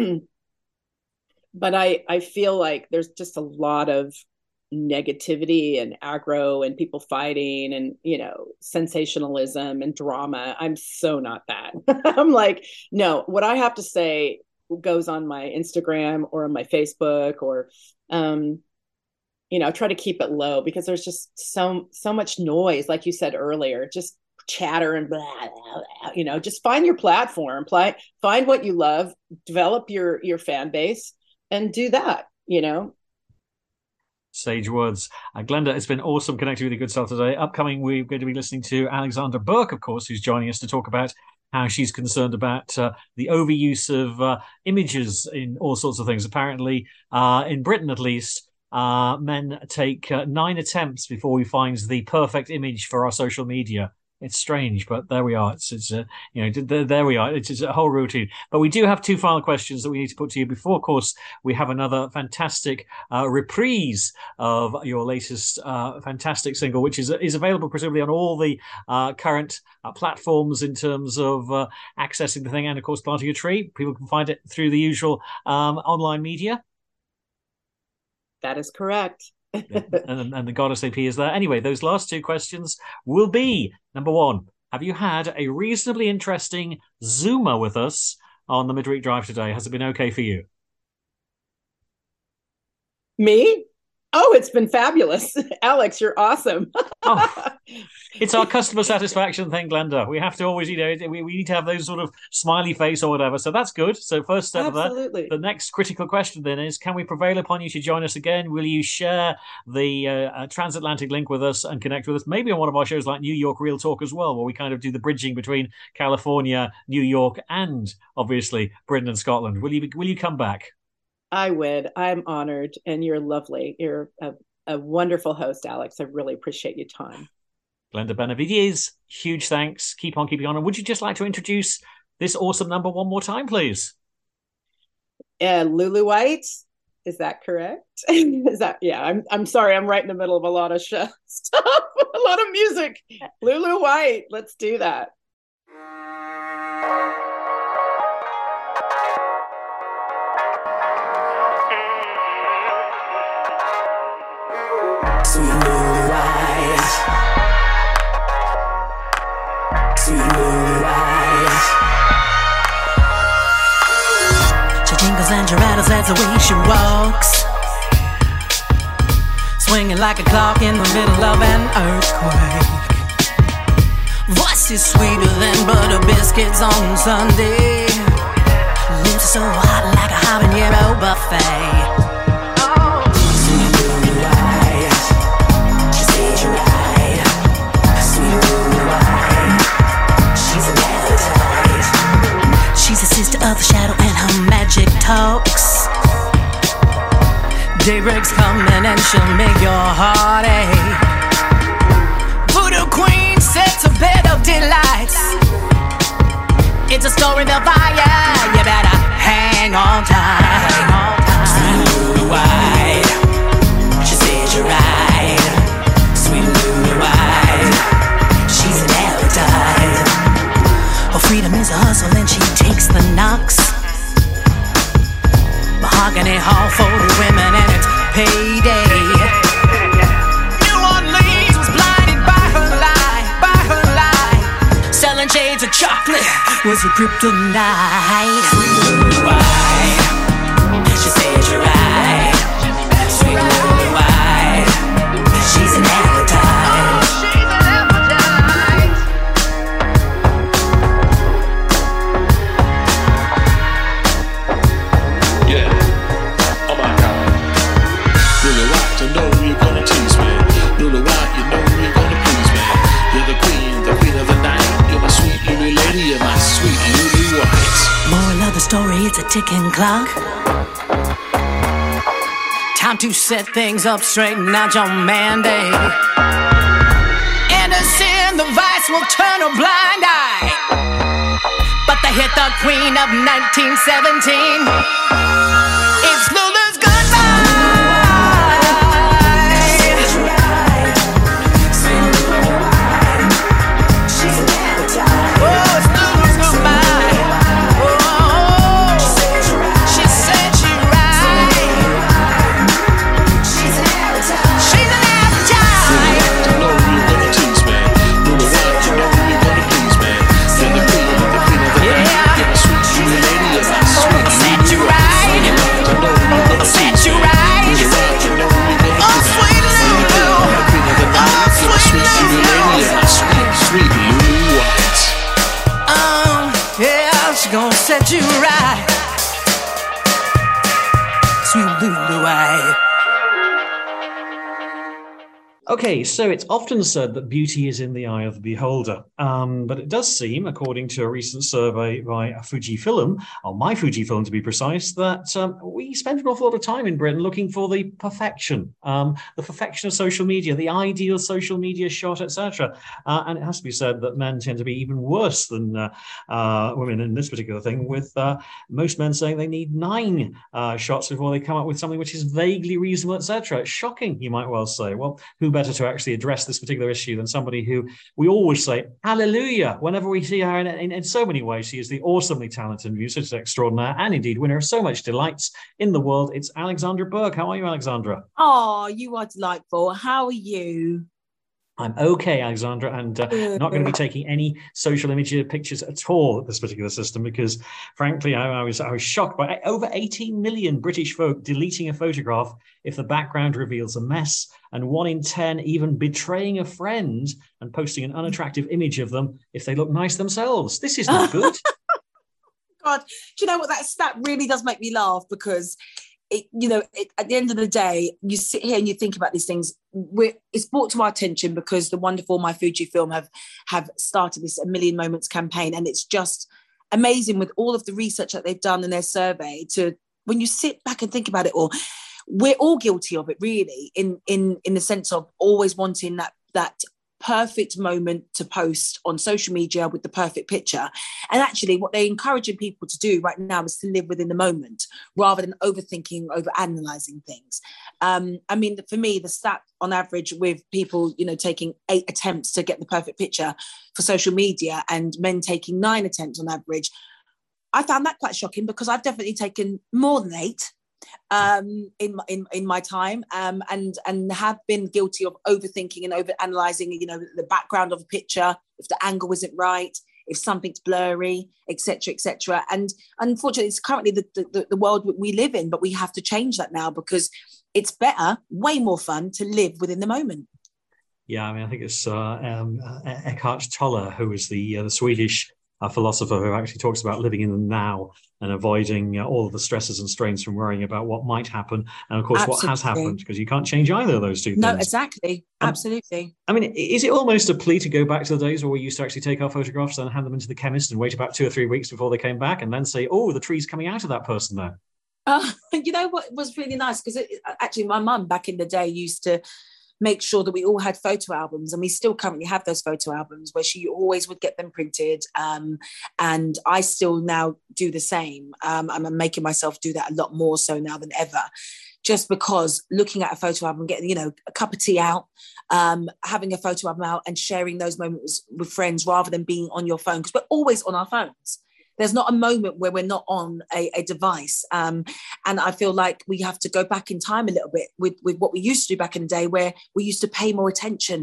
but I, I feel like there's just a lot of negativity and aggro and people fighting and, you know, sensationalism and drama. I'm so not that. I'm like, no, what I have to say goes on my Instagram or on my Facebook or, um, you know, I try to keep it low because there's just so, so much noise. Like you said earlier, just chatter and blah, blah, blah, you know, just find your platform, play, find what you love, develop your, your fan base and do that, you know. Sage words. Uh, Glenda, it's been awesome connecting with your good self today. Upcoming, we're going to be listening to Alexandra Burke, of course, who's joining us to talk about how she's concerned about uh, the overuse of uh, images in all sorts of things. Apparently, uh, in Britain at least, uh, men take uh, nine attempts before we find the perfect image for our social media. It's strange, but there we are. It's, it's uh, you know, there, there we are. It's, it's a whole routine. But we do have two final questions that we need to put to you before, of course, we have another fantastic uh, reprise of your latest uh, fantastic single, which is is available presumably on all the uh, current uh, platforms in terms of uh, accessing the thing and, of course, planting a tree. People can find it through the usual um, online media. That is correct. and, and the Goddess A P is there. Anyway, those last two questions will be, number one, have you had a reasonably interesting Zoomer with us on the Midweek Drive today? Has it been okay for you? Me? Oh, it's been fabulous. Alex, you're awesome. Oh, it's our customer satisfaction thing, Glenda. We have to always, you know, we, we need to have those sort of smiley face or whatever. So that's good. So first step Absolutely. of that. The next critical question then is, can we prevail upon you to join us again? Will you share the uh, transatlantic link with us and connect with us? Maybe on one of our shows like New York Real Talk as well, where we kind of do the bridging between California, New York, and obviously Britain and Scotland. Will you, will you come back? I would. I'm honored, and you're lovely. You're a, a wonderful host, Alex. I really appreciate your time. Glenda Benavides, huge thanks. Keep on keeping on. And would you just like to introduce this awesome number one more time, please? Uh, Lulu White, is that correct? Is that yeah? I'm I'm sorry. I'm right in the middle of a lot of show stuff, a lot of music. Lulu White, let's do that. Sweet Lulu White, sweet Lulu White. She jingles and she rattles, that's the way she walks, swinging like a clock in the middle of an earthquake. Voice is sweeter than butter biscuits on Sunday. Lips so hot like a habanero buffet. She's a sister of the shadow and her magic talks. Daybreak's coming and she'll make your heart ache. Voodoo Queen sets a bed of delights. It's a story they'll fire. You better hang on tight. Sweet Lulu White, she says you're right. Sweet Lulu White, she's an appetite. Her freedom is a hustle and she takes the knocks. Mahogany hall for the women and it's payday. New Orleans was blinded by her lie, by her lie. Selling shades of chocolate was her kryptonite. Sweet white, she said you're right. Sweet white, she's an appetite. She's an appetite. Yeah, oh my God. Lulu White, I know you're gonna tease me. Lulu White, you know you're gonna please me. You're the queen, the queen of the night. You're my sweet Lulu lady, you're my sweet Lulu White. Moral of the story, it's a ticking clock. Time to set things up, straighten out your mandate. Innocent, the vice will turn a blind eye. But they hit the queen of nineteen seventeen. It's Lulu's goodbye. Gonna set you right, sweet Lulu White. Okay, so it's often said that beauty is in the eye of the beholder. Um, but it does seem, according to a recent survey by Fujifilm, or My Fujifilm to be precise, that um, we spend an awful lot of time in Britain looking for the perfection, um, the perfection of social media, the ideal social media shot, et cetera. Uh, and it has to be said that men tend to be even worse than uh, uh, women in this particular thing, with uh, most men saying they need nine uh, shots before they come up with something which is vaguely reasonable, et cetera. It's shocking, you might well say. Well, who better to actually address this particular issue than somebody who we always say hallelujah whenever we see her in, in, in so many ways. She is the awesomely talented musician extraordinaire and indeed winner of so much delights in the world. It's Alexandra Burke. How are you, Alexandra? Oh, you are delightful. How are you? I'm okay, Alexandra, and uh, not going to be taking any social image pictures at all at this particular system because, frankly, I, I was I was shocked by over eighteen million British folk deleting a photograph if the background reveals a mess, and one in ten even betraying a friend and posting an unattractive image of them if they look nice themselves. This is not good. God, do you know what? That stat really does make me laugh because it, you know, it, at the end of the day, you sit here and you think about these things. We're, it's brought to our attention because the wonderful My Fujifilm have have started this A Million Moments campaign, and it's just amazing with all of the research that they've done in their survey. To when you sit back and think about it all, we're all guilty of it, really, in in in the sense of always wanting that that perfect moment to post on social media with the perfect picture. And actually what they're encouraging people to do right now is to live within the moment rather than overthinking, over analyzing things. Um, I mean, for me, the stat on average with people, you know, taking eight attempts to get the perfect picture for social media and men taking nine attempts on average, I found that quite shocking because I've definitely taken more than eight um in my in, in my time um and and have been guilty of overthinking and over analyzing, you know, the background of a picture, if the angle isn't right, if something's blurry, etc, etc. And unfortunately it's currently the, the the world we live in, but we have to change that now because it's better, way more fun to live within the moment. Yeah, I mean, I think it's uh, um, Eckhart Tolle, who is the uh, the Swedish a philosopher who actually talks about living in the now and avoiding uh, all of the stresses and strains from worrying about what might happen and, of course, Absolutely. What has happened, because you can't change either of those two things. No, exactly. Um, Absolutely. I mean, is it almost a plea to go back to the days where we used to actually take our photographs and hand them into the chemist and wait about two or three weeks before they came back and then say, oh, the tree's coming out of that person now? Uh, you know what was really nice? Because actually my mum back in the day used to make sure that we all had photo albums, and we still currently have those photo albums where she always would get them printed, um, and I still now do the same. um, I'm making myself do that a lot more so now than ever, just because looking at a photo album, getting, you know, a cup of tea out, um, having a photo album out and sharing those moments with friends rather than being on your phone, because we're always on our phones. There's not a moment where we're not on a, a device. Um, and I feel like we have to go back in time a little bit with, with what we used to do back in the day, where we used to pay more attention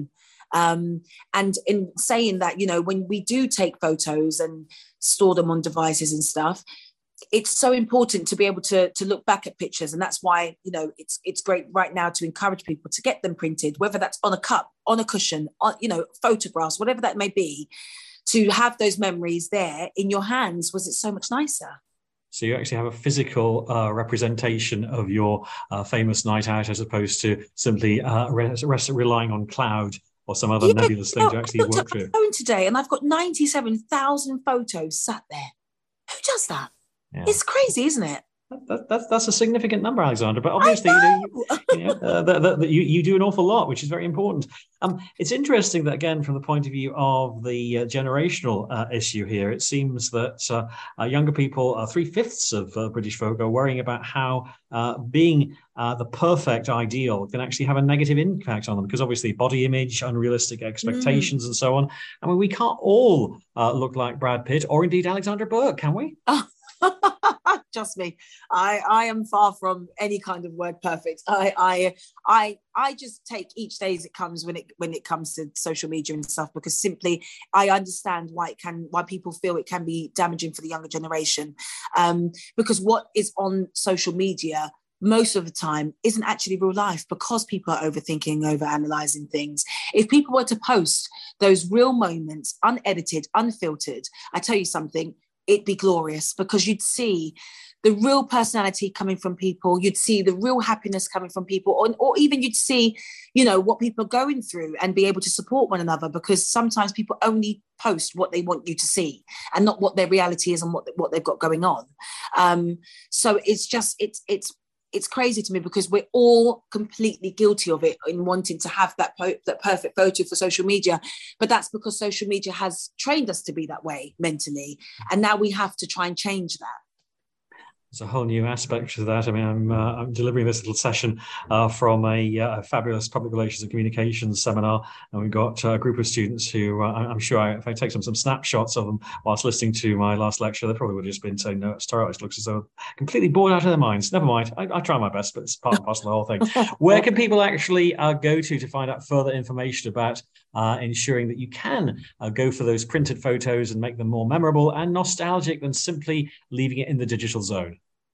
Um, and in saying that, you know, when we do take photos and store them on devices and stuff, it's so important to be able to, to look back at pictures. And that's why, you know, it's it's great right now to encourage people to get them printed, whether that's on a cup, on a cushion, on, you know, photographs, whatever that may be, to have those memories there in your hands. Was it so much nicer? So you actually have a physical uh, representation of your uh, famous night out, as opposed to simply uh, re- re- relying on cloud or some other Yeah, nebulous thing no, to I actually looked work at my through. phone today and I've got ninety-seven thousand photos sat there. Who does that? Yeah. It's crazy, isn't it? That, that, that's a significant number, Alexandra. But obviously, you, know, you, you, know, uh, that, that, that you, you do an awful lot, which is very important. Um, it's interesting that, again, from the point of view of the uh, generational uh, issue here, it seems that uh, uh, younger people, uh, three-fifths of uh, British folk, are worrying about how uh, being uh, the perfect ideal can actually have a negative impact on them, because obviously body image, unrealistic expectations, mm. and so on. I mean, we can't all uh, look like Brad Pitt or indeed Alexandra Burke, can we? Oh. Trust me, I, I am far from any kind of word perfect. I I I I just take each day as it comes when it when it comes to social media and stuff, because simply I understand why it can why people feel it can be damaging for the younger generation. Um, because what is on social media most of the time isn't actually real life, because people are overthinking, overanalyzing things. If people were to post those real moments, unedited, unfiltered, I tell you something, it'd be glorious, because you'd see the real personality coming from people. You'd see the real happiness coming from people, or, or even you'd see, you know, what people are going through and be able to support one another, because sometimes people only post what they want you to see and not what their reality is and what, what they've got going on. Um, so it's just, it's, it's, it's crazy to me, because we're all completely guilty of it in wanting to have that po- that perfect photo for social media. But that's because social media has trained us to be that way mentally. And now we have to try and change that. There's a whole new aspect to that. I mean, I'm, uh, I'm delivering this little session uh, from a, uh, a fabulous public relations and communications seminar, and we've got a group of students who uh, I'm sure I, if I take some some snapshots of them whilst listening to my last lecture, they probably would have just been saying, no, it's terrible. It looks as though completely bored out of their minds. Never mind. I, I try my best, but it's part and parcel of the whole thing. Where can people actually uh, go to to find out further information about uh, ensuring that you can uh, go for those printed photos and make them more memorable and nostalgic than simply leaving it in the digital zone?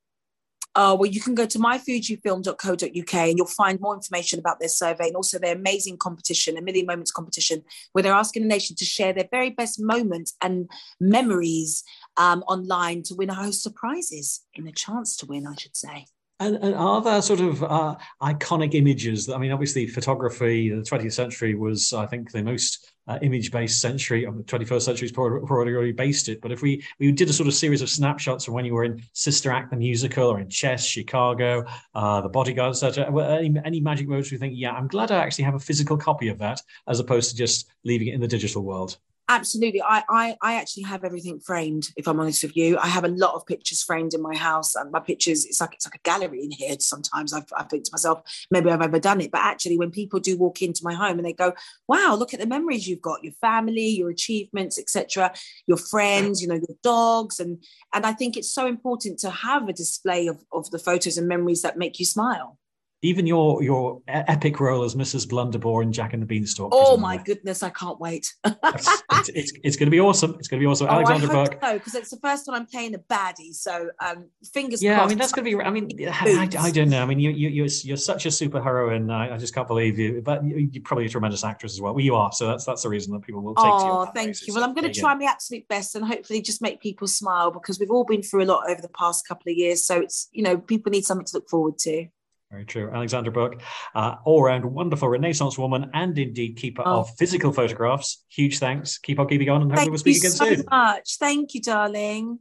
Uh, well, you can go to my fuji film dot co dot uk and you'll find more information about their survey and also their amazing competition, a Million Moments competition, where they're asking the nation to share their very best moments and memories um, online to win a host of prizes, in a chance to win, I should say. And, and are there sort of uh, iconic images? I mean, obviously, photography, the twentieth century was, I think, the most uh, image-based century. Of the twenty-first century has probably already based it. But if we, we did a sort of series of snapshots from when you were in Sister Act the musical, or in Chess, Chicago, uh, The Bodyguard, et cetera, any, any magic moments we think, yeah, I'm glad I actually have a physical copy of that, as opposed to just leaving it in the digital world. Absolutely. I, I I actually have everything framed, if I'm honest with you. I have a lot of pictures framed in my house. And my pictures, it's like it's like a gallery in here. Sometimes I, I think to myself, maybe I've overdone it. But actually, when people do walk into my home and they go, wow, look at the memories you've got, your family, your achievements, et cetera, your friends, you know, your dogs. And and I think it's so important to have a display of, of the photos and memories that make you smile. Even your your epic role as Missus Blunderbore in Jack and the Beanstalk. Oh my goodness, I can't wait. it's, it's, it's, it's going to be awesome. It's going to be awesome. Oh, Alexandra I hope Burke. so, because it's the first time I'm playing a baddie. So um, fingers yeah, crossed. I mean, that's going to be, I mean, I, I don't know. I mean, you, you, you're, you're such a superheroine. I, I just can't believe you. But you, you're probably a tremendous actress as well. Well, you are. So that's that's the reason that people will take oh, to you. Oh, thank basis. you. Well, I'm going to try my absolute best and hopefully just make people smile, because we've all been through a lot over the past couple of years. So it's, you know, people need something to look forward to. Very true. Alexandra Burke, uh, all-round wonderful Renaissance woman and indeed keeper oh. of physical photographs. Huge thanks. Keep on keeping on, and hopefully we'll speak again soon. Thank you so much. Thank you, darling.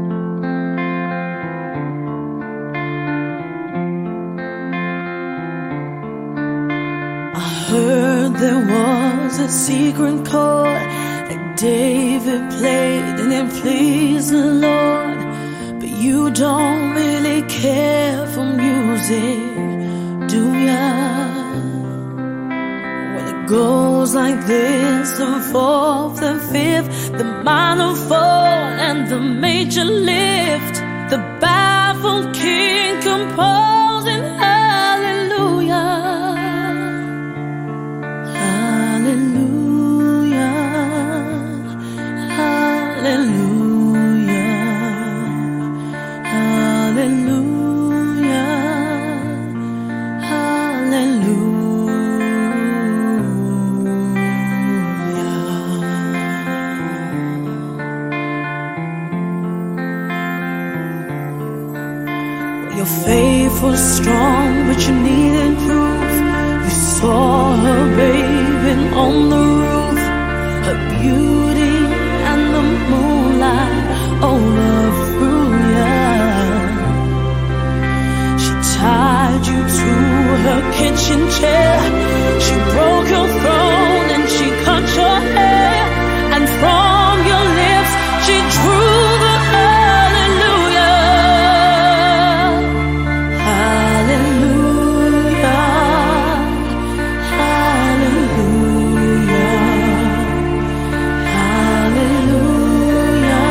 I heard there was a secret chord that David played and it pleased the Lord. You don't really care for music, do ya? When it goes like this, the fourth and fifth, the minor fall and the major lift, the baffled king composing hallelujah, hallelujah. strong, but you needed proof. You saw her bathing on the roof, her beauty and the moonlight overthrew ya. She tied you to her kitchen chair, she broke your throne and she cut your hair, and from your lips she drew the hallelujah. Hallelujah, hallelujah, hallelujah,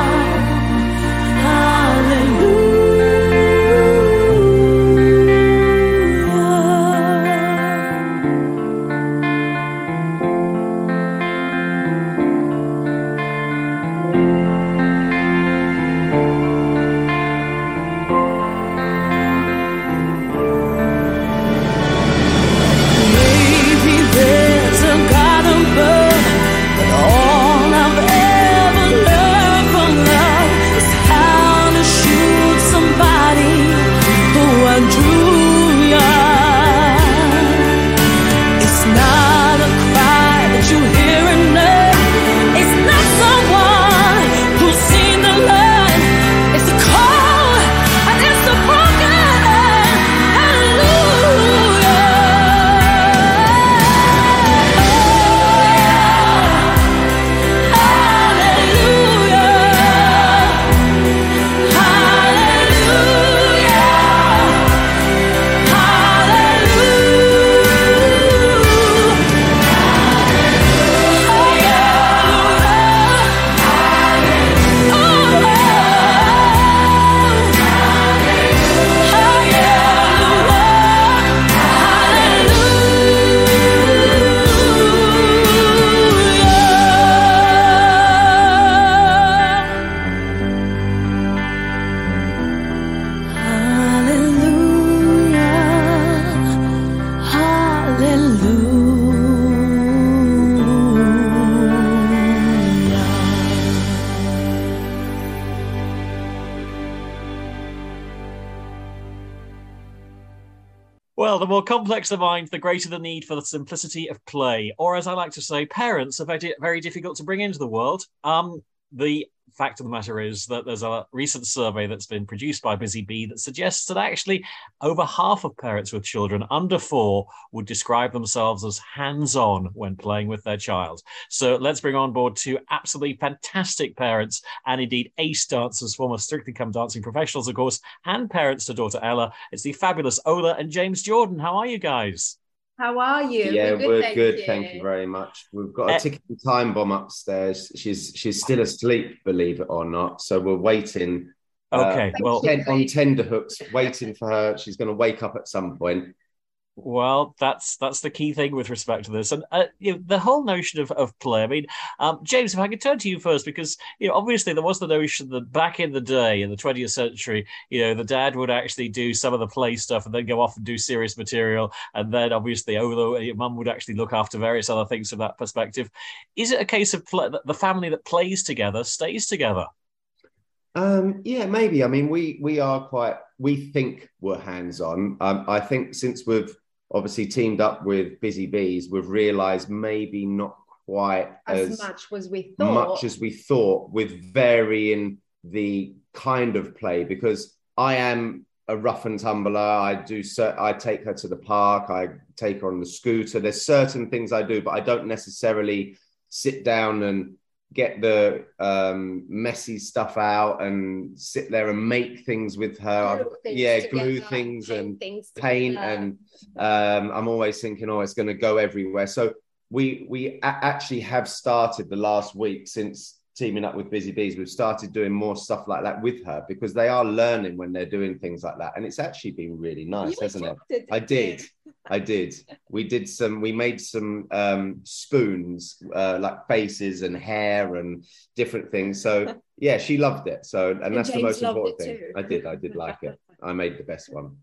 maybe there's a God above, but all I've ever learned from love is how to shoot somebody who outdrew ya. It's not a cry that you hear enough. It's not someone who's seen the light. It's a call and it's the broken. Hallelujah. Hallelujah. Well, the more complex the mind, the greater the need for the simplicity of play. Or as I like to say, parents are very, very difficult to bring into the world. Um, the fact of the matter is that there's a recent survey that's been produced by Busy Bee that suggests that actually over half of parents with children under four would describe themselves as hands-on when playing with their child. So let's bring on board two absolutely fantastic parents and indeed ace dancers, former Strictly Come Dancing professionals, of course, and parents to daughter Ella. It's the fabulous Ola and James Jordan. How are you guys? How are you? Yeah, we're good. we're thank, good, you. thank you very much. We've got a Uh, ticking time bomb upstairs. She's she's still asleep, believe it or not. So we're waiting. Okay, uh, well, ten, on tender hooks, waiting for her. She's going to wake up at some point. Well, that's that's the key thing with respect to this, and uh, you know, the whole notion of, of play. I mean, um, James, if I could turn to you first, because you know, obviously there was the notion that back in the day, in the twentieth century, you know, the dad would actually do some of the play stuff and then go off and do serious material, and then obviously, although your mum would actually look after various other things from that perspective. Is it a case of play, the family that plays together stays together? Um, yeah, maybe. I mean, we we are quite. We think we're hands on. Um, I think since we've obviously teamed up with Busy Bees, we've realised maybe not quite As, as, much as we thought. much as we thought, with varying the kind of play. Because I am a rough and tumbler. I do. I take her to the park. I take her on the scooter. There's certain things I do, but I don't necessarily sit down and get the um, messy stuff out and sit there and make things with her. Glue things yeah, together, glue things paint and things paint, together. and um, I'm always thinking, oh, it's going to go everywhere. So we we a- actually have started the last week since teaming up with Busy Bees. We've started doing more stuff like that with her because they are learning when they're doing things like that, and it's actually been really nice, You hasn't it? adopted, I didn't did. you? I did. We did some, we made some um, spoons, uh, like faces and hair and different things. So yeah, she loved it. So, and, And that's the James most loved important it thing. too. I did. I did like it. I made the best one.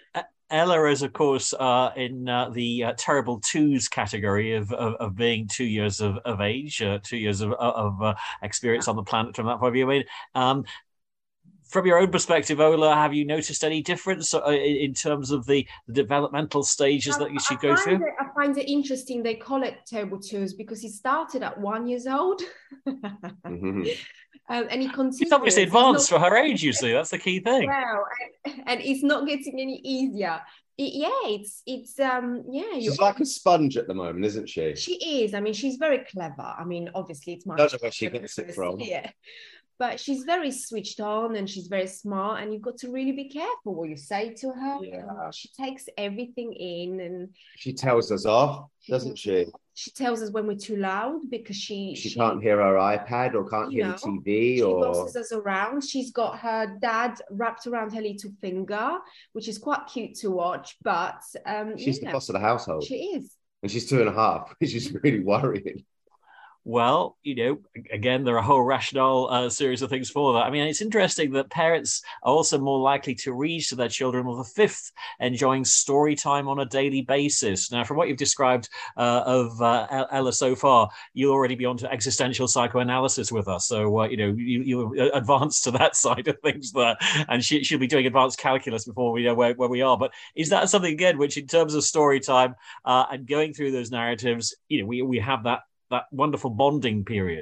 Ella is, of course, uh, in uh, the uh, terrible twos category of, of, of being two years of, of age, uh, two years of, of uh, experience on the planet from that point of view. I mean, um, From your own perspective, Ola, have you noticed any difference uh, in, in terms of the, the developmental stages I, that you should I go find through? It, I find it interesting they call it terrible twos because he started at one years old. Mm-hmm. um, and he continues. It's obviously He's advanced not, for her age, you see. That's the key thing. Well, and, and it's not getting any easier. It, yeah, it's, it's um, yeah. You, She's like a sponge at the moment, isn't she? She is. I mean, she's very clever. I mean, obviously it's much. Don't know where she gets it from. Yeah. But she's very switched on and she's very smart, and you've got to really be careful what you say to her. Yeah. She takes everything in, and She tells us off, doesn't she? she tells us when we're too loud because she She, she can't hear her iPad or can't hear know, the T V she or bosses us around. She's got her dad wrapped around her little finger, which is quite cute to watch. But um, she's yeah, the boss of the household. She is, and she's two and a half, which is really worrying. Well, you know, again, there are a whole rational uh, series of things for that. I mean, it's interesting that parents are also more likely to read to their children with a fifth enjoying story time on a daily basis. Now, from what you've described uh, of uh, Ella so far, you'll already be on to existential psychoanalysis with us. So, uh, you know, you, you advance to that side of things there. And she, she'll be doing advanced calculus before we know where, where we are. But is that something, again, which in terms of story time uh, and going through those narratives, you know, we, we have that that wonderful bonding period?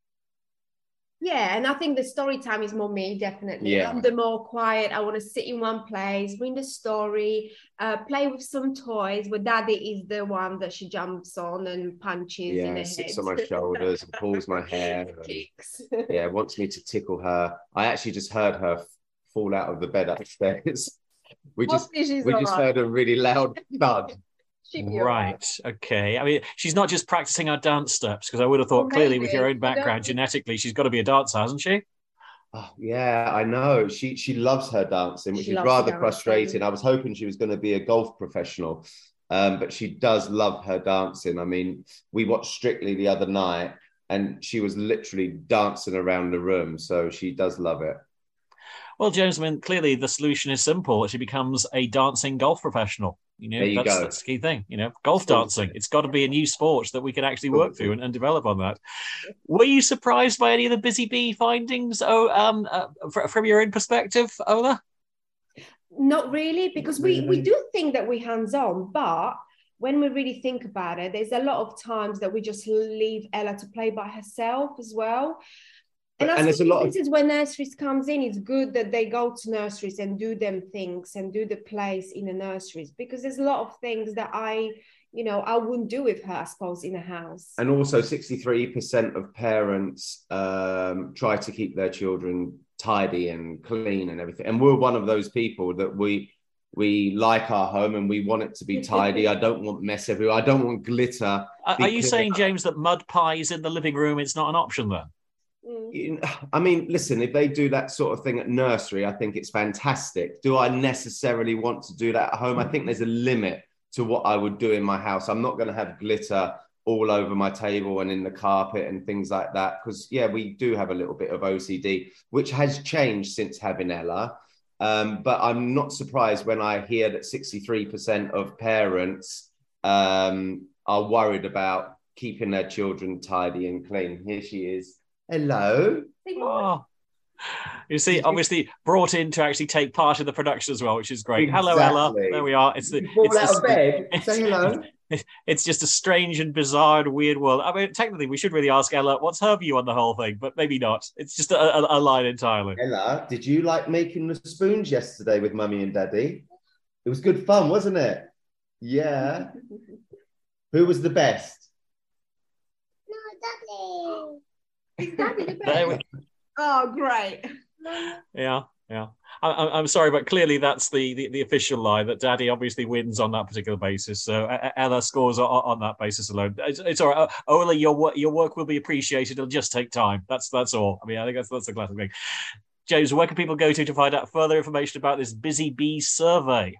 yeah. And I think the story time is more me, definitely. Yeah. I'm the more quiet. I want to sit in one place, read the story, uh, play with some toys, where daddy is the one that she jumps on and punches in Yeah, the sits head. on my shoulders and pulls my hair. and, Kicks. yeah, wants me to tickle her. I actually just heard her fall out of the bed upstairs. We just Hopefully she's we all just right. heard a really loud thud. She'd be all Right. Okay. I mean, she's not just practicing her dance steps, because I would have thought Well, clearly maybe. with your own You background, don't- genetically, she's got to be a dancer, hasn't she? Oh, yeah, I know. She she loves her dancing, which She is loves rather dancing. frustrating. I was hoping she was going to be a golf professional, um, but she does love her dancing. I mean, we watched Strictly the other night, and she was literally dancing around the room. So she does love it. Well, James, I mean, clearly the solution is simple. She becomes a dancing golf professional. You know, There you that's, go. that's the key thing. You know, golf dancing. It's got to be a new sport that we can actually work through and, and develop on that. Were you surprised by any of the Busy Bee findings? Oh, um, uh, fr- from your own perspective, Ola? Not really, because we, we Really? do think that we're hands-on, but when we really think about it, there's a lot of times that we just leave Ella to play by herself as well. And, I And there's a think lot of- this is where nurseries comes in. It's good that they go to nurseries and do them things and do the plays in the nurseries, because there's a lot of things that I, you know, I wouldn't do with her, I suppose, in a house. And also, sixty-three percent of parents um, try to keep their children tidy and clean and everything. And we're one of those people that we we like our home and we want it to be tidy. I don't want mess everywhere. I don't want glitter. Are, are you because- saying, James, that mud pies in the living room is not an option then? Mm. You- I mean, listen, if they do that sort of thing at nursery, I think it's fantastic. Do I necessarily want to do that at home? I think there's a limit to what I would do in my house. I'm not going to have glitter all over my table and in the carpet and things like that. Because, yeah, we do have a little bit of O C D, which has changed since having Ella. Um, but I'm not surprised when I hear that sixty-three percent of parents um, are worried about keeping their children tidy and clean. Here she is. Hello. Oh. You see, obviously brought in to actually take part in the production as well, which is great. Hello, Ella. Exactly. There we are. It's the You fall it's out the- of bed. it's- Say hello. It's just a strange and bizarre and weird world. I mean, technically, we should really ask Ella what's her view on the whole thing, but maybe not. It's just a, a, a line entirely. Ella, did you like making the spoons yesterday with Mummy and Daddy? It was good fun, wasn't it? Yeah. Who was the best? Is Daddy the There we- best? Oh, great. Yeah, yeah. I, I- I'm sorry, but clearly that's the, the, the official line that Daddy obviously wins on that particular basis. So uh, Ella scores on, on that basis alone. It's, it's all right. Ola, your work your work will be appreciated. It'll just take time. That's that's all. I mean, I think that's that's the classic thing. James, where can people go to to find out further information about this Busy Bee survey?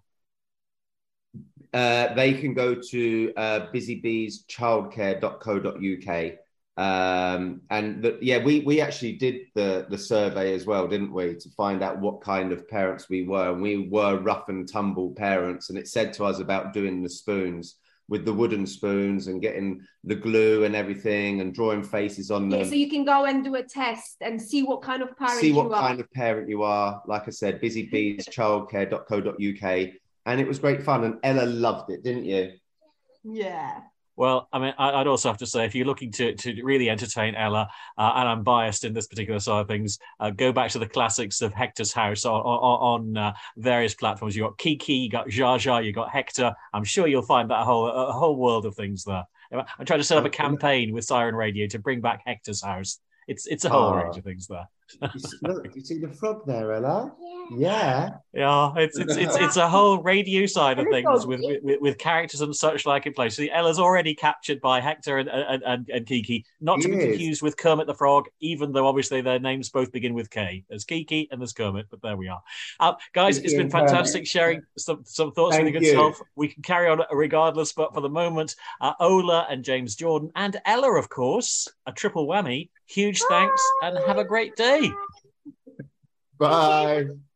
Uh, they can go to uh, busybees childcare dot co dot uk. Um, and the, yeah, we we actually did the the survey as well, didn't we, to find out what kind of parents we were. And we were rough and tumble parents, and it said to us about doing the spoons. with the wooden spoons and getting the glue and everything and drawing faces on them. Yeah, so you can go and do a test and see what kind of parent See what you are. kind of parent you are. Like I said, busy bees childcare dot co dot U K. And it was great fun. And Ella loved it, didn't you? Yeah. Well, I mean, I'd also have to say, if you're looking to, to really entertain Ella, uh, and I'm biased in this particular side of things, uh, go back to the classics of Hector's House on, on, on uh, various platforms. You got Kiki, you got Jar Jar, you got Hector. I'm sure you'll find that a whole a whole world of things there. I'm trying to set up a campaign with Siren Radio to bring back Hector's House. It's it's a whole oh. range of things there. you see, look, you see the frog there, Ella? Yeah. Yeah, it's it's it's, it's a whole radio side of things with, with with characters and such like in place. So Ella's already captured by Hector and and, and, and Kiki, not to he be is. confused with Kermit the Frog, even though obviously their names both begin with K. There's Kiki and there's Kermit, but there we are. Uh, guys, Kiki it's been fantastic Kermit. sharing some, some thoughts Thank with your good you. self. We can carry on regardless, but for the moment, uh, Ola and James Jordan and Ella, of course, a triple whammy. Huge thanks and have a great day. Bye.